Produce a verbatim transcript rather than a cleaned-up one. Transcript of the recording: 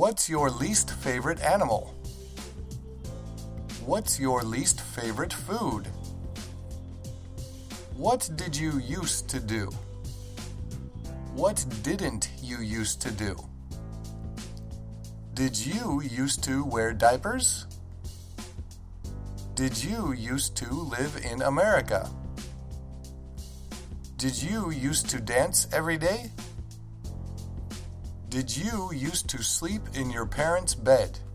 What's your least favorite animal? What's your least favorite food? What did you used to do? What didn't you used to do? Did you used to wear diapers? Did you used to live in America? Did you used to dance every day? Did you used to sleep in your parents' bed?